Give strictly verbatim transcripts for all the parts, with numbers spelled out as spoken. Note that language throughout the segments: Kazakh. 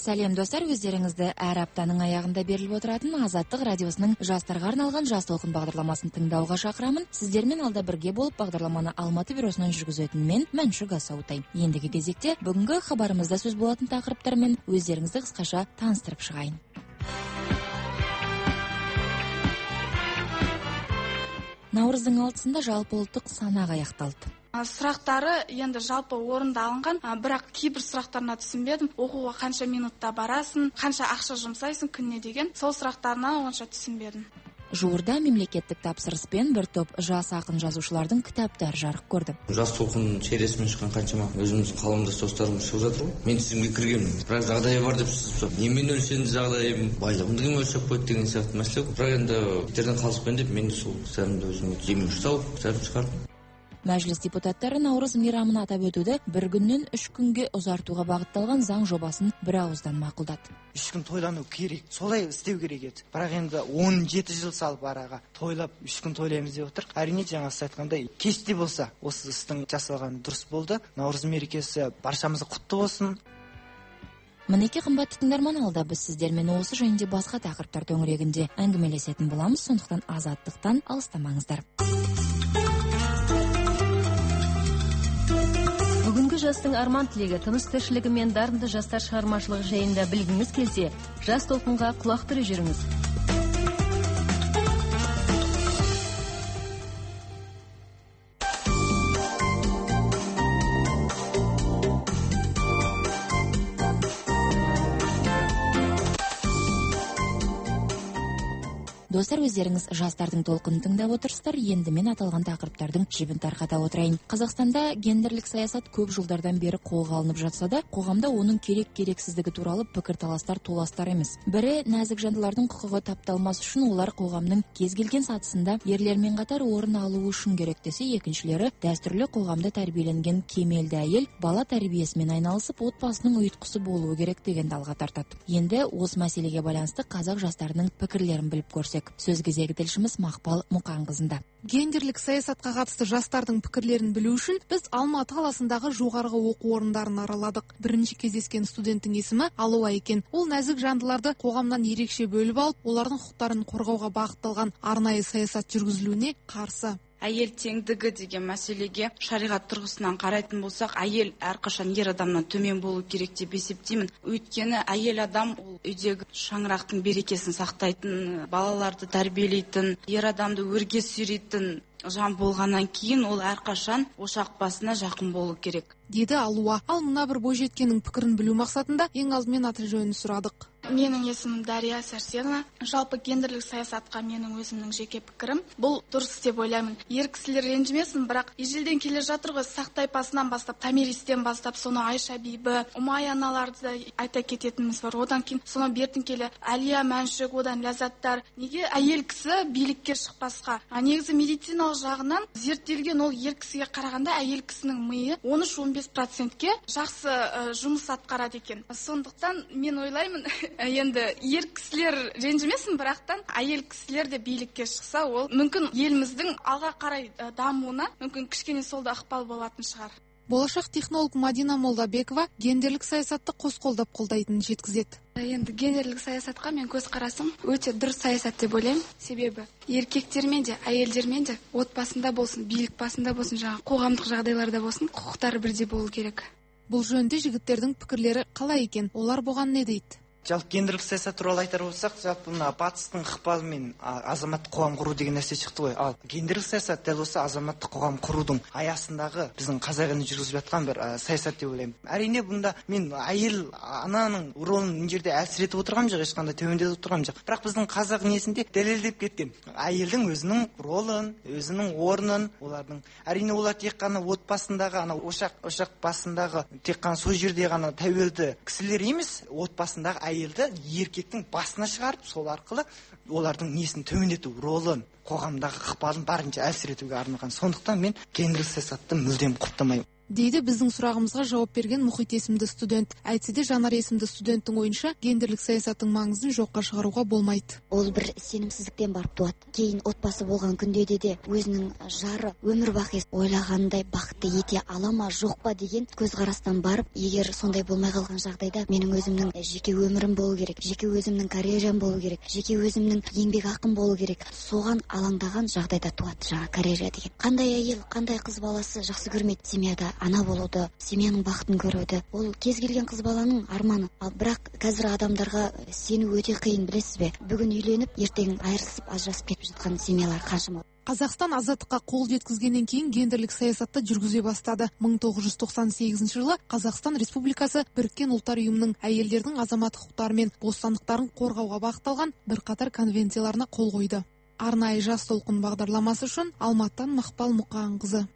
Сәлем достар, өздеріңізді әр аптаның аяғында беріліп отыратын Азаттық радиосының жастарға арналған жас толқын бағдарламасын тыңдауға шақырамын. Сіздермен алда бірге болып бағдарламаны Алматы бюросынан жүргізетін мен Мәншүк Асаутай. Ендігі кезекте бүгінгі хабарымызда сөз болатын тақырыптармен өздеріңізді қысқаша таныстырып шығайын. Наурыздың алтысында жалпы ұлттық санақ аяқталды. Сұрақтары енді жалпы орында алынған, бірақ кейбір сұрақтарына түсінбедім. Оқуға қанша минутта барасың, қанша ақша жұмсайсың күніне деген, сол сұрақтарына онша түсінбедім. Жуырда мемлекеттік тапсырыспен бір топ жас ақын жазушылардың кітаптары жарық көрді. Жас толқын сериясымен шыққан қаншама өзіміздің қаламдас достарымыз шығып жатыр ғой. Мен тізімге кіргенмін. Бірақ жағдайы бар деп сіз немен өлшенді жағдайым, байлығымды кім өлшеп қойды деген сияқты мәселе. Бірақ енді бітірден қалыспен деп мен де сол кітабымды өзіме демеуші тауып кітабын шығардым. Мәжіліс депутаттары Наурыз мейрамын атап өтуді бір күннен үш күнге ұзартуға бағытталған заң жобасын бір ауыздан мақұлдады. Үш күн тойлану керек, солай істеу керек еді. Бірақ енді он жеті жыл салып араға тойлап үш күн тойлаймыз деп отыр. Әрине жаңа сіз айтқандай кеште болса осы істің жасалғаны дұрыс болды. Наурыз мерекесі баршамызға құтты болсын. Мінеки қымбатты тыңдарман, алда біз сіздермен осы жайында басқа тақырыптар төңірегінде әңгімелесетін боламыз, сондықтан азаттықтан алыстамаңыздар. Бүгінгі жастың арман тілегі, тыныс тіршілігі мен дарынды жастар шығармашылығы жайында білгіңіз келсе, жас толқынға құлақ түріп жүріңіз. Достар, өздеріңіз жастардың толқынын тыңдап отырсыздар. Енді мен аталған тақырыптардың жібін тарқата отырайын. Қазақстанда гендерлік саясат көп жылдардан бері қолға алынып жатса да, қоғамда оның керек-керексіздігі туралы пікірталастар толастар емес. Бірі, нәзік жандылардың құқығы тапталмас үшін олар қоғамның кез келген сатысында ерлермен қатар орын алуы үшін керек десе, екіншілері дәстүрлі қоғамда тәрбиеленген кемелді әйел бала тәрбиесімен айналысып, отбасының ұйытқысы болуы керек деген алға тартады. Енді осы мәселеге байланысты қазақ жастарының пікірлерін біліп көрсек. Сөз кезегі тілшіміз Мақпал Мұқанқызында. Гендерлік саясатқа қатысты жастардың пікірлерін білу үшін біз Алматы қаласындағы жоғарғы оқу орындарын араладық. Бірінші кездескен студенттің есімі Алуа екен. Ол нәзік жандыларды қоғамнан ерекше бөліп алып, олардың құқықтарын қорғауға бағытталған арнайы саясат жүргізілуіне қарсы. Әйел теңдігі деген мәселеге шариғат тұрғысынан қарайтын болсақ, әйел әрқашан ер адамнан төмен болу керек деп есептеймін. Өйткені әйел адам ол үйдегі шаңырақтың берекесін сақтайтын, балаларды тәрбиелейтін, ер адамды өрге сүйрейтін жан болғаннан кейін ол әрқашан ошақ басына жақын болу керек, деді Алуа. Ал мына бір бойжеткеннің пікірін білу мақсатында ең алдымен аты жөнін сұрадық. Менің есімім Дария Сәрсенова. Жалпы гендерлік саясатқа менің өзімнің жеке пікірім бұл дұрыс деп ойлаймын. Ер кісілер ренжімесін, бірақ ежелден келе жатыр ғой, Сақ тайпасынан бастап, Томиристен бастап, соны Айша бибі, Умай аналарды да айта кететініміз бар. Одан кейін соны бертін келе Әлия, Мәншүк, одан Ләззаттар. Неге әйел кісі билікке шықпасқа? А негізі медициналық жағынан зерттелген, ол ер кісіге қарағанда әйел кісінің миы он үш он бес процентке жақсы ә, жұмыс атқарады екен. Сондықтан мен ойлаймын, енді ер кісілер ренжімесін, бірақтан әйел кісілер де билікке шықса, ол мүмкін еліміздің алға қарай дамуына мүмкін кішкене сол да ықпал болатын шығар. Болашақ технолог Мадина Молдабекова гендерлік саясатты қос қолдап қолдайтынын жеткізеді. Енді гендерлік саясатқа мен көз қарасым өте дұрыс саясат деп ойлаймын. Себебі еркектермен де, әйелдермен де отбасында болсын, билік басында болсын, жаңа қоғамдық жағдайларда болсын, құқықтары бірдей болу керек. Бұл жөнінде жігіттердің пікірлері қалай екен? Олар бұған не дейді? Жалпы гендерлік саясат туралы айтар болсақ, жалпы мына батыстың ықпалымен азаматтық қоғам құру деген нәрсе шықты ғой. Ал гендерлік саясат дәл осы азаматтық қоғам құрудың аясындағы біздің қазақ елінде жүргізіп жатқан бір саясат деп ойлаймын. Әрине бұнда мен әйел ананың ролын мына жерде әлсіретіп отырғам жоқ, ешқандай төмендетіп отырғам жоқ. Бірақ біздің қазақ несінде дәлелдеп кеткен. Әйелдің өзінің ролын, өзінің орнын, олардың әрине олар тек қана отбасындағы, ана ошақ ошақ басындағы тек қана сол жерде ғана тәуелді кісілер емес, отбасындағы әйелді еркектің басына шығарып, сол арқылы олардың несін төмендету, ролын, қоғамдағы ықпалын барынша әлсіретуге арналған. Сондықтан мен гендерлік саясатты мүлдем құптамаймын. дейді біздің сұрағымызға жауап берген Мұхит есімді студент. Әйтсе де Жанар есімді студенттің ойынша гендерлік саясаттың маңызын жоққа шығаруға болмайды. Ол бір сенімсіздіктен барып туады. Кейін отбасы болған күнде де өзінің жары өмір бақи ойлағандай бақытты ете ала ма жоқ па деген көзқарастан барып, егер сондай болмай қалған жағдайда менің өзімнің жеке өмірім болу керек, жеке өзімнің карьерам болу керек, жеке өзімнің еңбек ақым болу керек. Соған алаңдаған жағдайда туады жаңа карьера деген. Қандай әйел, қандай қыз баласы жақсы көрмейді семьяда ана болуды, семьяның бақытын көруді. Ол кез келген қыз баланың арманы. Ал бірақ қазір адамдарға сену өте қиын, білесіз бе? Бүгін үйленіп, ертең айырылысып, ажырасып кетіп жатқан семьялар қаншама. Қазақстан азаттыққа қол жеткізгеннен кейін гендерлік саясатты жүргізе бастады. мың тоғыз жүз тоқсан сегізінші жылы Қазақстан Республикасы Біріккен Ұлттар ұйымының әйелдердің азаматтық құқықтары мен бостандықтарын қорғауға бағытталған бірқатар конвенцияларына қол қойды. Арнайы жас толқын бағдарламасы үшін Алматыдан Мақпал Мұқанқызы.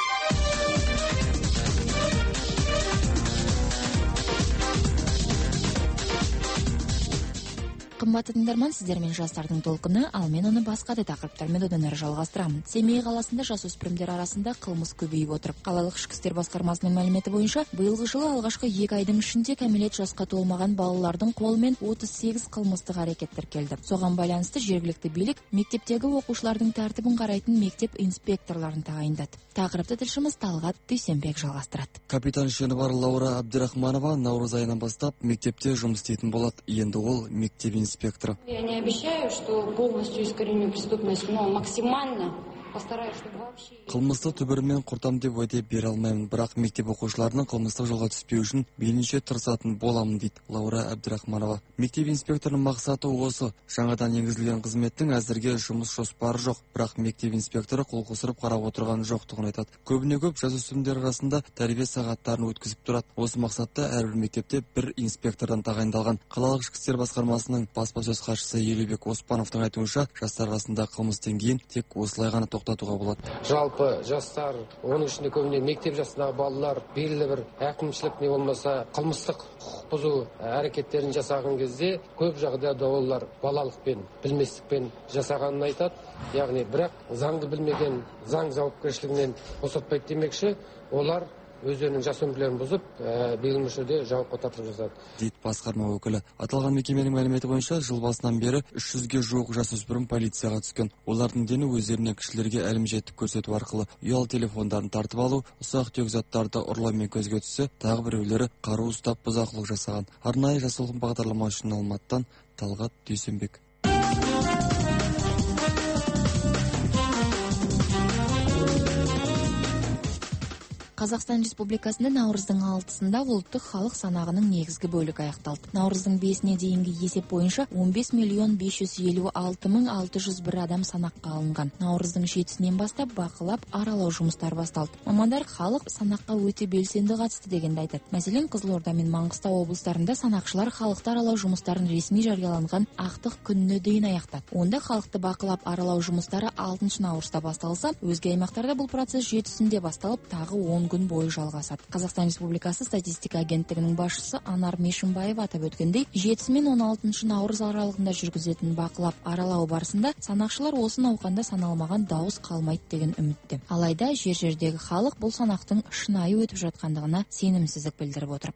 Қымбатты тыңдарман, сіздермен жастардың толқыны, ал мен оны басқа да тақырыптармен одан әрі жалғастырамын. Семей қаласында жасөспірімдер арасында қылмыс көбейіп отыр. Қалалық ішкі істер басқармасының мәліметі бойынша, биылғы жылы алғашқы екі айдың ішінде кәмелет жасқа толмаған балалардың қолымен отыз сегіз қылмыстық әрекет тіркелді. Соған байланысты жергілікті билік мектептегі оқушылардың тәртібін қарайтын мектеп инспекторларын тағайындады. Тақырыпты тілшіміз Талғат Дүйсенбек жалғастырады. Капитан шені бар Лаура Абдрахманова наурыз айынан бастап мектепте жұмыс істейтін болады. Енді ол мектеп инспекторы. Я не обещаю, что полностью искореню преступность, но максимально постараюсь, чтобы вообще... Қылмысты түбірімен құртам деп уәде бере алмаймын, бірақ мектеп оқушыларының қылмыстық жолға түспеу үшін мейлінше тырысатын боламын, дейді Лаура Абдрахманова. Мектеп инспекторының мақсаты осы. Жаңадан енгізілген қызметтің әзірге жұмыс жоспары жоқ, бірақ мектеп инспекторы қол қусырып қарап отырған жоқтығын айтады. Көбіне көп жасөспірімдер арасында тәрбие сағаттарын өткізіп тұрады. Осы мақсатта әрбір мектепте бір инспектордан тағайындалған. Қалалық ішкі істер басқармасының баспасөз хатшысы Елебек Оспановтың айтуынша, жастар арасында қылмыс деңгейін тек осылай ғана тоқтатуға болады. Жалпы жастар, оның ішінде көбіне мектеп жасындағы балалар белгілі бір әкімшілік не болмаса қылмыстық құқық бұзу әрекеттерін жасаған кезде көп жағдайда олар балалықпен, білместікпен жасағанын айтады. Яғни бірақ заңды білмеген, заң жауапкершілігінен босатпайды демекші, олар өздерінің жас өмірлерін бұзып, белгілі мөлшерде жауапқа тартылып жазады, дейді басқарма өкілі. Аталған мекеменің мәліметі бойынша, жыл басынан бері үш жүзге жуық жасөспірім полицияға түскен. Олардың дені өздеріне кішілерге әлім жетіп көрсету арқылы ұялы телефондарын тартып алу, ұсақ түйек заттарды ұрлаумен көзге түссе, тағы біреулері қару ұстап бұзақылық жасаған. Арнайы жас толқын бағдарлама үшін Алматыдан Талғат Дүйсенбек. Қазақстан Республикасында наурыздың алтысында ұлттық халық санағының негізгі бөлігі аяқталды. Наурыздың бесіне дейінгі есеп бойынша он бес миллион бес жүз елу алты мың алты жүз бір адам санаққа алынған. Наурыздың жетісінен бастап бақылап, аралау жұмыстары басталды. Мамандар халық санаққа өте белсенді қатысты дегенді айтады. Мәселен, Қызылорда мен Маңғыстау облыстарында санақшылар халықты аралау жұмыстарын ресми жарияланған ақтық күніне дейін аяқтады. Онда халықты бақылап, аралау жұмыстары алтыншы наурызда басталса, өзге аймақтарда бұл процесс жетісінде басталып, тағы он күн бойы жалғасады. Қазақстан Республикасы статистика агенттігінің басшысы Анар Мешімбаев атап өткендей, жетісі мен он алтыншы наурыз аралығында жүргізетін бақылап аралау барысында санақшылар осы науқанда саналмаған дауыс қалмайды деген үмітте. Алайда жер-жердегі халық бұл санақтың шынайы өтіп жатқандығына сенімсіздік білдіріп отыр.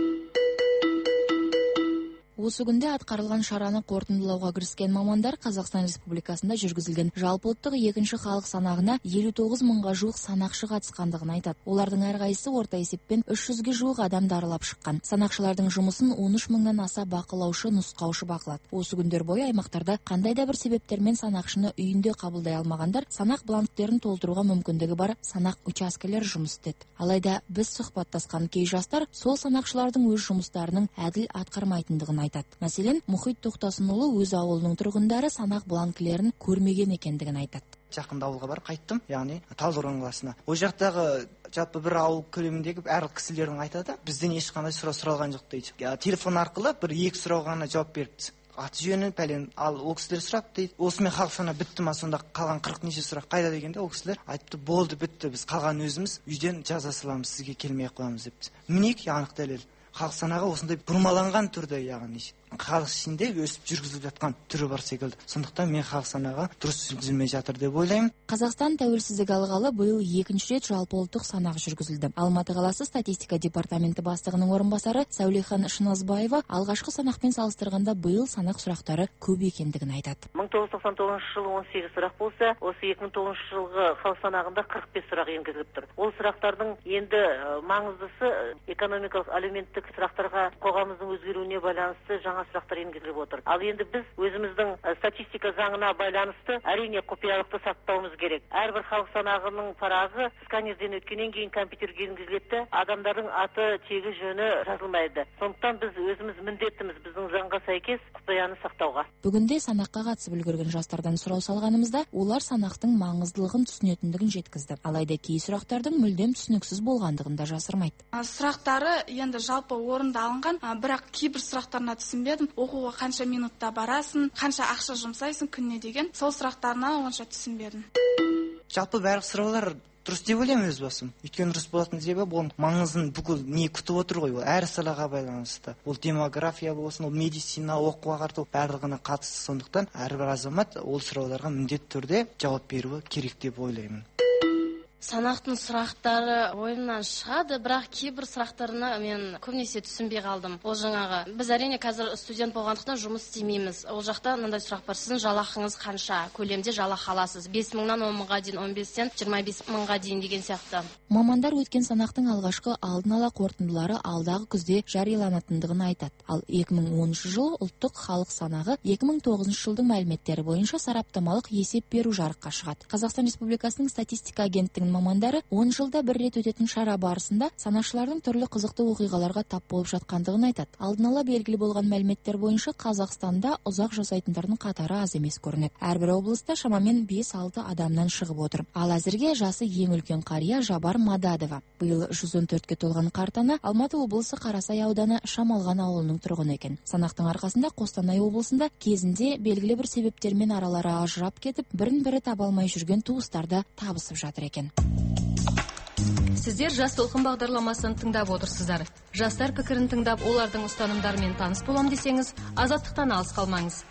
Осы күнде атқарылған шараны қорытындылауға кіріскен мамандар Қазақстан Республикасында жүргізілген жалпыұлттық екінші халық санағына елу тоғыз мыңға жуық санақшы қатысқандығын айтады. Олардың әрқайсысы орта есеппен үш жүзге жуық адамды аралап шыққан. Санақшылардың жұмысын он үш мыңнан аса бақылаушы, нұсқаушы бақылады. Осы күндер бойы аймақтарда қандай да бір себептермен санақшыны үйінде қабылдай алмағандар санақ бланктерін толтыруға мүмкіндігі бар санақ учаскелері жұмыс істеді. Алайда біз сұхбаттасқан кей жастар сол санақшылардың өз жұмыстарының әділ атқармайтындығын айтады. Мәселен, Мұхит Тоқтасынұлы өз ауылының тұрғындары санақ бланкілерін көрмеген екендігін айтады. Жақында ауылға барып қайттым, яғни Талдықорған қаласына. Ол жақтағы жалпы бір ауыл көлеміндегі әр кісілердің айтады, бізден ешқандай сұрау сұралған жоқ дейді. Телефон арқылы бір екі сұрауға ғана жауап беріпті. Аты жөні пәлен, ал ол кісілер сұрап дейді, осымен халық саны бітті ма, сонда қалған қырық неше сұрақ қайда дегенде ол кісілер айтты, болды, бітті, біз қалған өзіміз үйден жаза саламыз, сізге келмей қоямыз депті. Мінеки анық дәлел. Халық санағы осындай бұрмаланған түрде, яғни халық ішінде өсіп жүргізіліп жатқан түрі бар секілді. Сондықтан мен халық санағы дұрыс жүргізілмей жатыр деп ойлаймын. Қазақстан тәуелсіздік алғалы биыл екінші рет жалпы ұлттық санақ жүргізілді. Алматы қаласы статистика департаменті бастығының орынбасары Сәулехан Шыназбаева алғашқы санақпен салыстырғанда биыл санақ сұрақтары көп екендігін айтады. мың тоғыз жүз тоқсан тоғызыншы жылы он сегіз сұрақ болса, осы екі мың тоғызыншы жылғы халық санағында қырық бес сұрақ енгізіліп тұр. Ол сұрақтардың енді маңыздысы экономикалық, әлеуметтік сұрақтарға қоғамымыздың өзгеруіне байланысты жаңа сұрақтар енгізіліп отыр. Ал енді біз өзіміздің статистика заңына байланысты әрине құпиялықты сақтауымыз керек. Әрбір халық санағының парағы сканерден өткеннен кейін компьютерге енгізіледі, адамдардың аты, тегі, жөні жазылмайды. Сондықтан біз өзіміз міндеттіміз біздің заңға сәйкес құпияны сақтауға. Бүгінде санаққа қатысып үлгерген жастардан сұрау салғанымызда, олар санақтың маңыздылығын түсінетіндігін жеткізді. Алайда кей сұрақтардың мүлдем түсініксіз болғандығын да жасырмайды. Сұрақтары енді жалпы орында алынған, бірақ кейбір сұрақтарына түсінбедім. Оқуға қанша минутта барасың, қанша ақша жұмсайсың күніне деген, сол сұрақтарына онша түсінбедім. Жалпы барлық сұраулар дұрыс деп ойлаймын өз басым. Өйткені дұрыс болатын себебі ол маңызын бүкіл не күтіп отыр ғой, ол әр салаға байланысты. Ол демография болсын, ол медицина, оқуға ағарту барлығына қатысты. Сондықтан әрбір азамат ол сұрауларға міндетті түрде жауап беруі керек деп ойлаймын. Санақтың сұрақтары ойымнан шығады, бірақ кейбір сұрақтарына мен көбінесе түсінбей қалдым. Ол жаңағы, біз әрине қазір студент болғандықтан жұмыс істемейміз. Ол жақта мынандай сұрақ бар: сіздің жалақыңыз қанша, көлемде жалақы аласыз? бес мыңнан он мыңға дейін, он бестен жиырма бес мыңға дейін деген сияқты. Мамандар өткен санақтың алғашқы алдын ала қорытындылары алдағы күзде жарияланатындығын айтады. Ал екі мың оныншы жылы ұлттық халық санағы екі мың тоғызыншы жылдың мәліметтері бойынша сараптамалық есеп беру жарыққа шығады. Қазақстан Республикасының статистика агенттігінің мамандары он жылда бір рет өтетін шара барысында санақшылардың түрлі қызықты оқиғаларға тап болып жатқандығын айтады. Алдын ала белгілі болған мәліметтер бойынша Қазақстанда ұзақ жасайтындардың қатары аз емес көрінеді. Әрбір облыста шамамен бес алты адамнан шығып отыр. Ал әзірге жасы ең үлкен қария Жабар Мададова. Биыл жүз он төртке толған қартана Алматы облысы Қарасай ауданы Шамалған ауылының тұрғыны екен. Санақтың арқасында Қостанай облысында кезінде белгілі бір себептермен аралары ажырап кетіп, бірін-бірі таба алмай жүрген туыстарды табысып жатыр екен. Сіздер Жас толқын бағдарламасын тыңдап отырсыздар. Жастар пікірін тыңдап, олардың ұстанымдарымен таныс болам десеңіз, азаттықтан алыс қалмаңыз.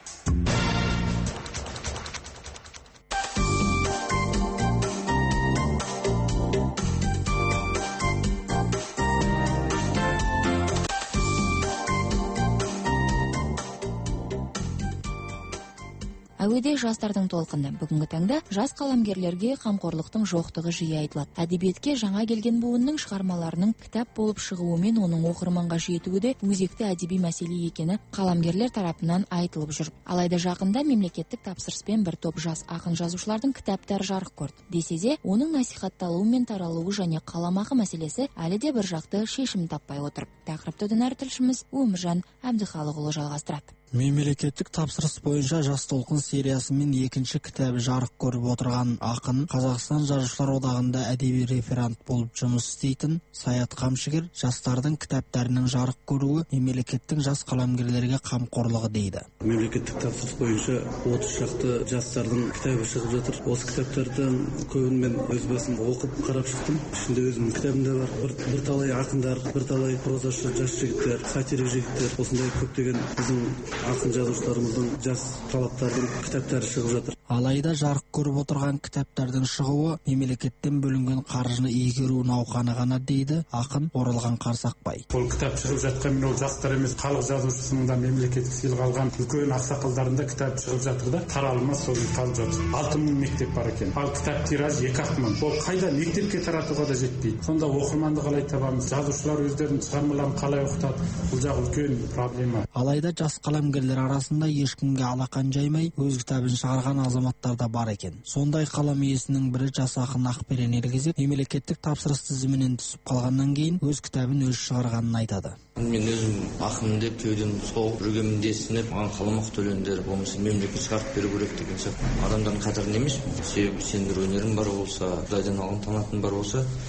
Әуеде жастардың толқыны. Бүгінгі таңда жас қаламгерлерге қамқорлықтың жоқтығы жиі айтылады. Әдебиетке жаңа келген буынның шығармаларының кітап болып шығуымен оның оқырманға жетуі де өзекті әдеби мәселе екені қаламгерлер тарапынан айтылып жүр. Алайда жақында мемлекеттік тапсырыспен бір топ жас ақын жазушылардың кітаптары жарық көрді. Десе де, оның насихатталуы мен таралуы және қаламақы мәселесі әлі де бір жақты шешім таппай отыр. Тақырыпты дінар тілшіміз Өміржан Әбдіхалықұлы жалғастырады. Мемлекеттік тапсырыс бойынша Жас толқын сериясымен екінші кітабы жарық көріп отырған ақын, Қазақстан Жазушылар одағында әдеби реферант болып жұмыс істейтін Саят Қамшыгер жастардың кітаптарының жарық көруі мемлекеттің жас қаламгерлерге қамқорлығы дейді. Мемлекеттік тапсырыс бойынша отыз шақты жастардың кітабы шығып жатыр. Осы кітаптардан көбін мен өз басым оқып қарап шықтым. Ішінде өзімнің кітабым да бар. Bir, bir талай ақындар, бір талай прозашы жас жігіттер, сатирик жігіттер, осындай көптеген біздің ақын жазушыларымыздың жас талаптардың кітаптары шығып жатыр. Алайда жарық көріп отырған кітаптардың шығуы мемлекеттен бөлінген қаржыны игеру науқаны ғана дейді ақын Оралған Қарсақбай. Ол кітап шығып жатқан ол жастар емес, халық жазушысының да мемлекеттік сыйлық алған үлкен ақсақалдардың да кітап шығып жатыр да таралымы сол қалып жатыр. алты мың мектеп бар екен. Ал кітап тиражы екі ақ мың. Ол қайда мектепке таратуға да жетпейді. Сонда оқырманды қалай табамыз? Жазушылар өздерінің шығармаларын қалай оқытады? Бұл жағы үлкен проблема. Алайда жас қаламгерлер арасында ешкімге алақан жаймай өз кітабын шығарған азаматтар да бар екен. Сондай қалам иесінің бірі жас ақын Ақберен Ергезек мемлекеттік тапсырыс тізімінен түсіп қалғаннан кейін өз кітабын өзі шығарғанын айтады. Мен өзім ақын деп кеудем соғып жүргенмін десініп, маған қаламақы төлеңдер болмаса мемлекет шығарып беру керек деген сияқты. Адамдардың қатарында емес, себебі сендер өнерің бар болса, Құдайдан алған танатын бар болса,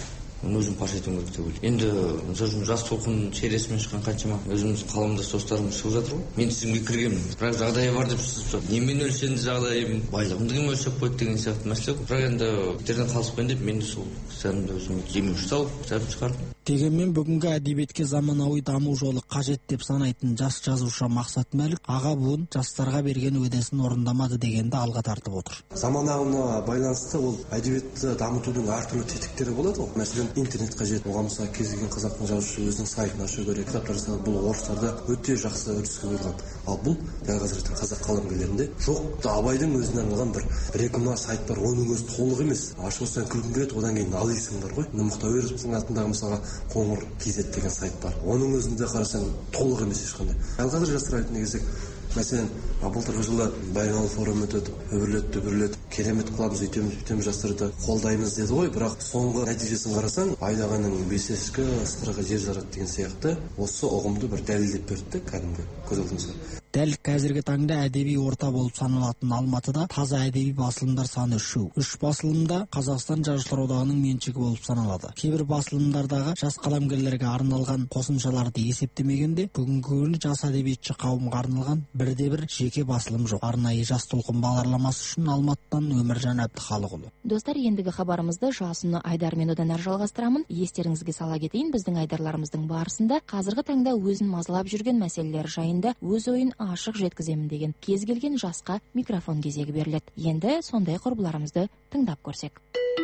оны өзім паш етуім керек деп ойлаймын. Енді мысалы үшін жас толқын сериясымен шыққан қаншама өзіміздің қаламдас достарымыз шығып жатыр ғой. Мен тізімге кіргенмін, бірақ жағдайы бар деп сіз немен өлшенді жағдайым, байлығымды кім өлшеп қойды деген сияқты мәселе ғой. Бірақ енді беттерден қалыспайын деп мен де сол кітабымды өзім демеуші салып кітабын шығардым. Дегенмен бүгінгі әдебиетке заманауи даму жолы қажет деп санайтын жас жазушы Мақсат Мәлік аға буын жастарға берген уәдесін орындамады дегенді алға тартып отыр. Заман ағымына байланысты ол әдебиетті дамытудың әртүрлі тетіктері болады ғой. Мәселен, интернет қажет. Оған мысалы кез келген қазақтың жазушысы өзінің сайтын ашу керек, кітаптар жасады. Бұл орыстарда өте жақсы үрдіске қойылған. Ал бұл дәл қазіргі қазақ қаламгерлерінде жоқ. Абайдың өзіне арналған бір бір-екі сайт бар. Оның өзі толық емес. Ашып отырсаң күлкің келеді, одан кейін алисың бар ғой. Мұхтар Әуезовтің атындағы мысалға Қоңыр кз деген сайт бар. Оның өзінде қарасаң толық емес ешқандай. Ал қазір жастар айтатын кезек, мәселен, былтырғы жылы Баянауыл форумы өтеді, үбірлет дүбірлет, керемет қыламыз, үйтеміз, үйтеміз, жастарды қолдаймыз деді ғой, бірақ соңғы нәтижесін қарасаң, айдағанның бес ешкі, ысқырығы жер жарады деген сияқты осы ұғымды бір дәлелдеп берді кәдімгі көз алдымызға. Дәл қазіргі таңда әдеби орта болып саналатын Алматыда таза әдеби басылымдар саны үшеу. Үш басылымда Қазақстан Жазушылар Одағының меншігі болып саналады. Кейбір басылымдардағы жас қаламгерлерге арналған қосымшаларды есептемегенде, бүгінгі күні жас әдебиетші қауымға арналған бірде-бір жеке басылым жоқ. Арнайы жас толқын бағдарламасы үшін Алматыдан Өміржан Әбдіхалықұлы. Достар, ендігі хабарымызды жасыны Айдармен одан әрі жалғастырамын. Естеріңізге сала кетейін, біздің айдарларымыздың барысында қазіргі таңда өзін мазалап жүрген мәселелер жайында өз ойын ашық жеткіземін деген кез келген жасқа микрофон кезегі беріледі. Енді сондай құрбыларымызды тыңдап көрсек.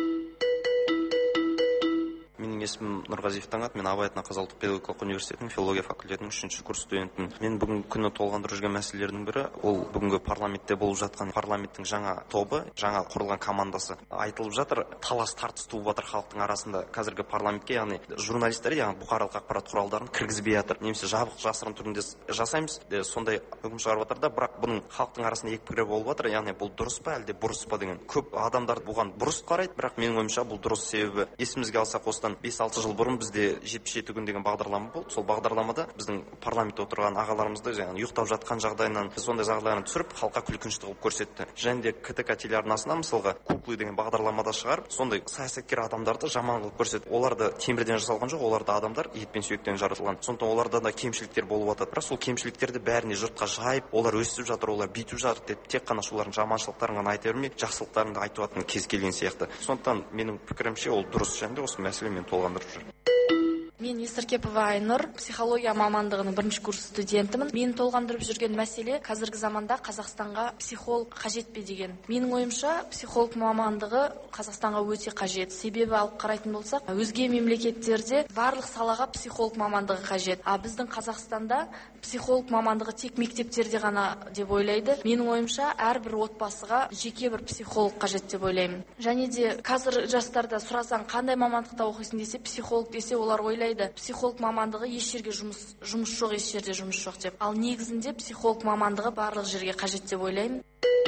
Менің есімім Нұрғазиев Таңат, мен Абай атындағы Қазақ ұлттық педагогикалық университетінің филология факультетінің үшінші курс студентімін. Мен бүгінгі күні толғандырып жүрген мәселелердің бірі ол бүгінгі парламентте болып жатқан парламенттің жаңа тобы, жаңа құрылған командасы. Айтылып жатыр, талас тартыс туып жатыр халықтың арасында. Қазіргі парламентке, яғни журналистер, яғни бұқаралық ақпарат құралдарын кіргізбей жатыр. Немесе жабық жасырын түрінде жасаймыз, сондай үкім шығарып жатыр да, бірақ бұның халықтың арасында екі пікір болып жатыр. Яғни бұл дұрыс па, әлде бұрыс па деген. Көп адамдар бұған бұрыс қарайды, бірақ менің ойымша бұл дұрыс. Себебі есімізге алсақ, осыдан бес-алты жыл бұрын бізде жетпіс жеті күн деген бағдарлама болды. Сол бағдарламада біздің парламентте отырған ағаларымызды жаңағы ұйықтап жатқан жағдайынан, сондай жағдайынан түсіріп, халыққа күлкінішті қылып көрсетті. Және де КТК телеарнасына мысалға Куклы деген бағдарламада шығарып, сондай саясаткер адамдарды жаман қылып көрсетті. Оларды темірден жасалған жоқ, оларды адамдар ет пен сүйектен жаратылған. Сондықтан оларда да кемшіліктер болып жатады. Бірақ сол кемшіліктерді бәріне жұртқа жайып, олар өсіп жатыр, олар бүйтіп жатыр деп тек қана солардың жаманшылықтарын ғана айта бермей, жақсылықтарын да айтып жатқан кез келген сияқты. Сондықтан менің пікірімше ол дұрыс. Және де осы мәселе мен толғандырып жүр. Мен Есіркепова Айнұр, психология мамандығының бірінші курс студентімін. Мен толғандырып жүрген мәселе қазіргі заманда Қазақстанға психолог қажет пе деген. Менің ойымша, психолог мамандығы Қазақстанға өте қажет. Себебі алып қарайтын болсақ, өзге мемлекеттерде барлық салаға психолог мамандығы қажет. А біздің Қазақстанда психолог мамандығы тек мектептерде ғана деп ойлайды. Менің ойымша, әрбір отбасыға жеке бір психолог қажет деп ойлаймын. Және де қазір жастарда сұрасаң, қандай мамандықта оқисың десе, психолог десе, олар ойлайды психолог мамандығы еш жерге жұмыс жұмыс жоқ, еш жерде жұмыс жоқ деп. Ал негізінде психолог мамандығы барлық жерге қажет деп ойлаймын.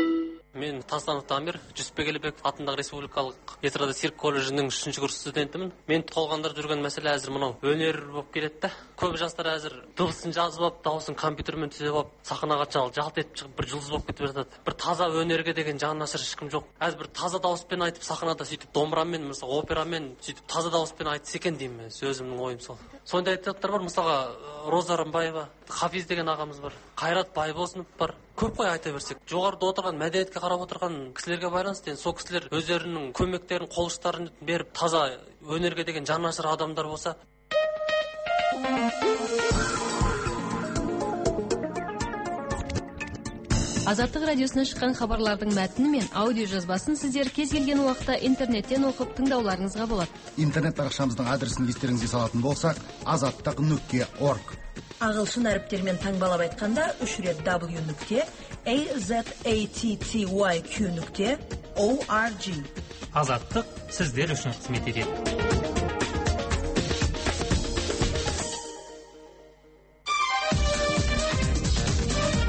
Мен Тастанов Дамир, Жүсіпбек Елебеков атындағы республикалық эстрада цирк колледжінің үшінші курс студентімін. Мен толғандырып жүрген мәселе әзір мынау өнер болып келеді. Көп жастар әзір дыбысын жазып алып, дауысын компьютермен түзеп алып, сахнаға шығып жалт етіп шығып бір жұлдыз болып кетіп жатады. Бір таза өнерге деген жанашыр ешкім жоқ. Әзір бір таза дауыспен айтып сахнада сөйтіп домбырамен, мысалы операмен сөйтіп таза дауыспен айтса екен деймін, өзімнің ойым сол. Сондай айтатындар бар, мысалға Роза Рымбаева, Хафиз деген ағамыз бар, Қайрат Байбосынов бар. Көп қой айта берсек. Жоғарыда отырған, мәдениетке қарап отырған кісілерге байланысты, сол кісілер өздерінің көмектерін, қол ұштарын беріп, таза өнерге деген жанашыр адамдар болса. Азаттық радиосына шыққан хабарлардың мәтіні мен аудио жазбасын сіздер кез келген уақытта интернеттен оқып тыңдауларыңызға болады. Интернет парақшамыздың адресін естеріңізге салатын болсақ, азаттық нүкте орг. Ағылшын әріптермен таңбалап айтқанда үш рет w нүкте azatty нүкте org. Азаттық сіздер үшін қызмет етеді.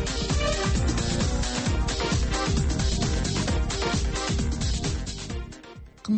Қымбатты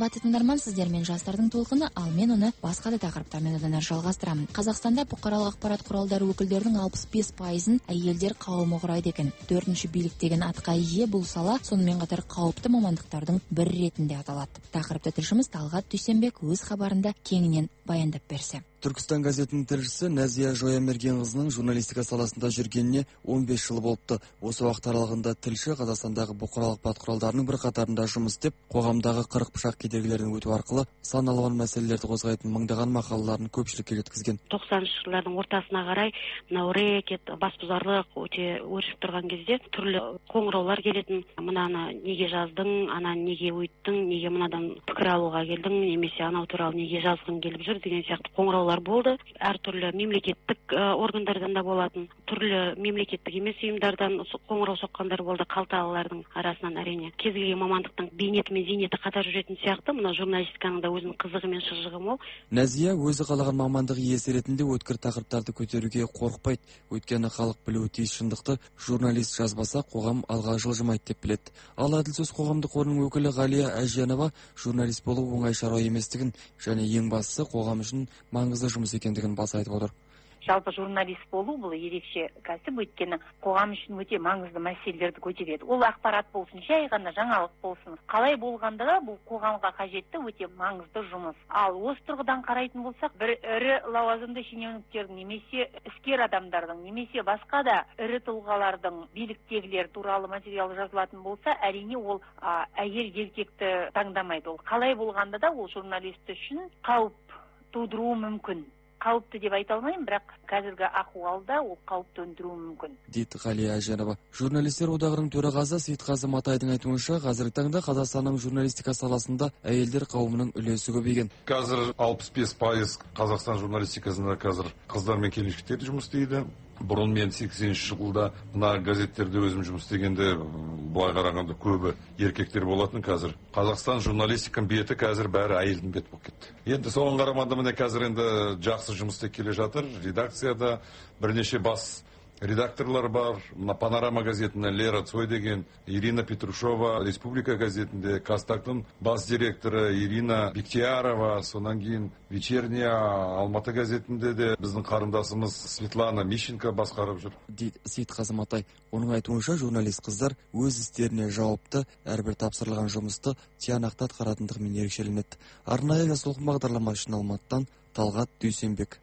Кымбатты тыңдарман, сіздермен жастардың толқыны, ал мен оны басқа да тақырыптармен одан әрі жалғастырамын. Қазақстанда бұқаралық ақпарат құралдары өкілдерінің алпыс бес пайызын әйелдер қауымы құрайды екен. Төртінші билік деген атқа ие бұл сала сонымен қатар қауіпті мамандықтардың бірі ретінде аталады. Тақырыпты тілшіміз Талғат Дүйсенбек өз хабарында кеңінен баяндап берсе. Түркістан газетінің тілшісі Нәзия Жоямергенқызының журналистика саласында жүргеніне он бес жыл болыпты. Осы уақыт аралығында тілші Қазақстандағы бұқаралық ақпарат құралдарының бір қатарында жұмыс істеп, қоғамдағы қырық пышақ кедергілерін өту арқылы сан алуан мәселелерді қозғайтын мыңдаған мақалаларын көпшілікке жеткізген. тоқсаныншы жылдардың ортасына қарай мынау рэкет, басбұзарлық өте өршіп тұрған кезде түрлі қоңыраулар келетін. Мынаны неге жаздың, ананы неге өйттің, неге мынадан пікір алуға келдің, немесе анау туралы неге жазғың келіп жүр деген сияқты қоңыраулар болды. Әртүрлі мемлекеттік органдардан да болатын, түрлі мемлекеттік емес ұйымдардан қоңырау соққандар болды, қалталылардың арасынан әрине. Кез келген мамандықтың бейнеті мен зейнеті қатар жүретін сияқты, мына журналистиканың да өзінің қызығы мен шыжығы мол. Нәзия өзі қалаған мамандық иесі ретінде өткір тақырыптарды көтеруге қорықпайды. Өйткені халық білуі тиіс шындықты журналист жазбаса, қоғам алға жылжымайды деп біледі. Ал Әділсөз қоғамдық қорының өкілі Ғалия Әжжанова журналист болу оңай шаруа еместігін және ең бастысы қоғам үшін маңызды жұмыс екендігін баса айтып отыр. Жалпы журналист болу бұл ерекше кәсіп, өйткені қоғам үшін өте маңызды мәселелерді көтереді. Ол ақпарат болсын, жай ғана жаңалық болсын, қалай болғанда да бұл қоғамға қажетті өте маңызды жұмыс. Ал осы тұрғыдан қарайтын болсақ, бір ірі лауазымды шенеуніктердің немесе іскер адамдардың немесе басқа да ірі тұлғалардың биліктегілер туралы материал жазылатын болса, әрине ол а, әйел еркекті таңдамайды. Ол қалай болғанда да ол журналист үшін қауіп тудыруы мүмкін. Қауіпті деп айта алмаймын, бірақ қазіргі ахуалда ол қауіп төндіруі мүмкін. Дейді Ғалия Әжжанова. Журналистер одағының төрағасы Сейітқазы Матайдың айтуынша, қазіргі таңда Қазақстанның журналистика саласында әйелдер қауымының үлесі көбейген. Қазір алпыс бес пайыз Қазақстан журналистикасында қазір қыздар мен келіншектер жұмыс істейді. Бұрын мен сексенінші жылда мына газеттерде өзім жұмыс істегенде былай қарағанда көбі еркектер болатын. Қазір Қазақстан журналистиканың беті қазір бәрі әйелдің беті болып кетті. Енді соған қарамағында міне қазір енді жақсы жұмыс істеп келе жатыр. Редакцияда бірнеше бас редакторлар бар. Мына Панорама газетінде Лера Цой деген, Ирина Петрушова, Республика газетінде, Казтактың бас директоры Ирина Бектиярова, сонан кейін Вечерняя Алматы газетінде де біздің қарындасымыз Светлана Мищенко басқарып жүр. Дейді Сейітқазы Матай. Оның айтуынша журналист қыздар өз істеріне жауапты, әрбір тапсырылған жұмысты тиянақты атқаратындығымен ерекшеленеді. Арнайы жас толқын бағдарламасы үшін Алматыдан Талғат Дүйсенбек.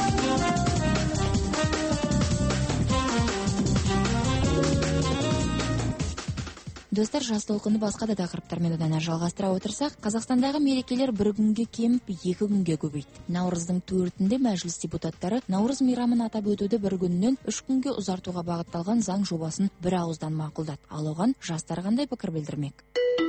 Достар, жас толқыны басқа да тақырыптармен одан әрі жалғастыра отырсақ, Қазақстандағы мерекелер бір күнге кеміп, екі күнге көбейді. Наурыздың төртінде мәжіліс депутаттары Наурыз мейрамын атап өтуді бір күннен үш күнге ұзартуға бағытталған заң жобасын бір ауыздан мақұлдады. Ал оған жастар қандай пікір білдірмек?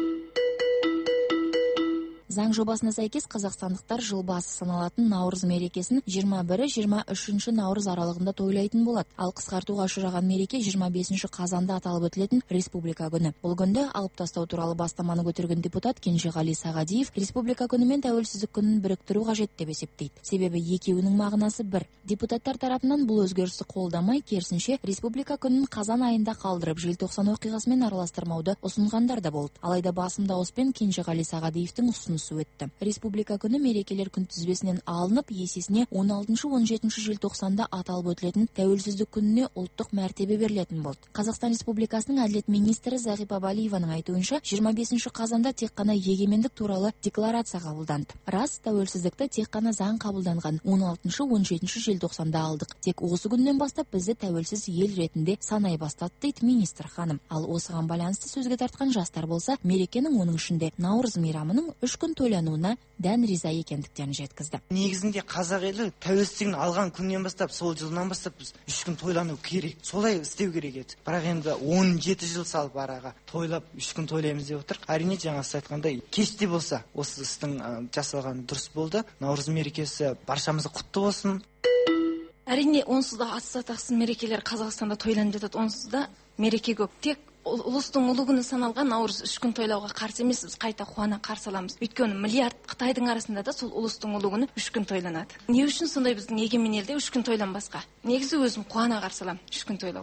Заң жобасына сәйкес қазақстандықтар жыл басы саналатын Наурыз мерекесін жиырма бірі жиырма үшінші Наурыз аралығында тойлайтын болады. Ал қысқартуға ұшыраған мереке жиырма бесінші қазанда аталып өтілетін республика күні. Бұл күнді алып тастау туралы бастаманы көтерген депутат Кенжеғали Сағадиев республика күні мен тәуелсіздік күнін біріктіру қажет деп есептейді. Себебі екеуінің мағынасы бір. Депутаттар тарапынан бұл өзгерісті қолдамай, керісінше республика күнін қазан айында қалдырып, желтоқсан оқиғасымен араластырмауды ұсынғандар да болды. Алайда басым дауыспен Кенжеғали Сағадиевтің ұсынысы өтті. Республика күні мерекелер күнтізбесінен алынып, есесіне он алтыншы он жетінші желтоқсанда аталып өтілетін тәуелсіздік күніне ұлттық мәртебе берілетін болды. Қазақстан Республикасының әділет министрі Зағипа Балиеваның айтуынша, жиырма бесінші қазанда тек қана егемендік туралы декларация қабылданды. Рас, тәуелсіздікті тек қана заң қабылданған он алтыншы он жетінші желтоқсанда алдық. Тек осы күннен бастап бізді тәуелсіз ел ретінде санай бастады, дейді министр ханым. Ал осыған байланысты сөзге тартқан жастар болса, мерекенің оның ішінде Наурыз мейрамының үш күн тойлануына дән риза екендіктерін жеткізді. Негізінде қазақ елі тәуелсіздігін алған күннен бастап, сол жылдан бастап біз үш күн тойлану керек. Солай істеу керек еді. Бірақ енді он жеті жыл салып араға тойлап үш күн тойлаймыз деп отыр. Әрине жаңа сіз айтқандай кеште болса осы істің жасалғаны дұрыс болды. Наурыз мерекесі баршамызға құтты болсын. Әрине онсыз да атса-тақсын мерекелер Қазақстанда тойланып жатады. Онсыз да мереке көп. Тек ұлыстың ұлы күні саналған Наурыз үш күн тойлауға қарсы емеспіз, қайта қуана қарсы аламыз. Өйткені миллиард Қытайдың арасында да сол ұлыстың ұлы күні үш күн тойланады. Не үшін сондай біздің егемен елде үш күн тойланбасқа? Негізі өзім қуана қарсы аламын үш күн тойлауды.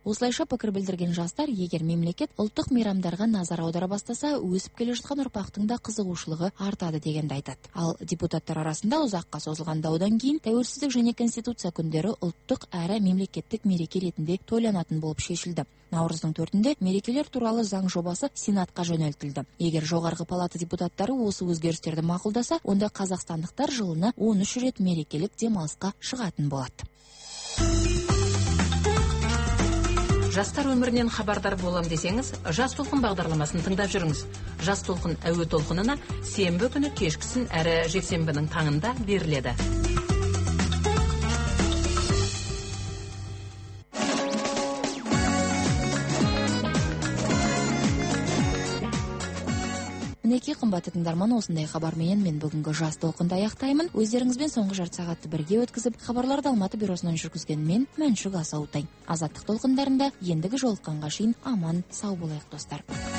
Осылайша пікір білдірген жастар, егер мемлекет ұлттық мейрамдарға назар аудара бастаса, өсіп келе жатқан ұрпақтың да қызығушылығы артады дегенді айтады. Ал депутаттар арасында ұзаққа созылған даудан кейін тәуелсіздік және конституция күндері ұлттық әрі мемлекеттік мереке ретінде тойланатын болып шешілді. Наурыздың төртінде мерекелер туралы заң жобасы Сенатқа жөнелтілді. Егер жоғарғы палата депутаттары осы өзгерістерді мақұлдаса, онда қазақстандықтар жылына он үш рет мерекелік демалысқа шығатын болады. Жастар өмірінен хабардар болам десеңіз, Жас толқын бағдарламасын тыңдап жүріңіз. Жас толқын әуе толқынына сенбі күні кешкісін әрі жексенбінің таңында беріледі. Мінекей қымбатты тыңдарман, осындай хабарменен мен бүгінгі Жас толқынды аяқтаймын. Өздеріңізбен соңғы жарты сағатты бірге өткізіп, хабарларды Алматы бюросынан жүргізген мен Мәншүк Асаутай. Азаттық толқындарында ендігі жолыққанға шейін аман сау болайық достар.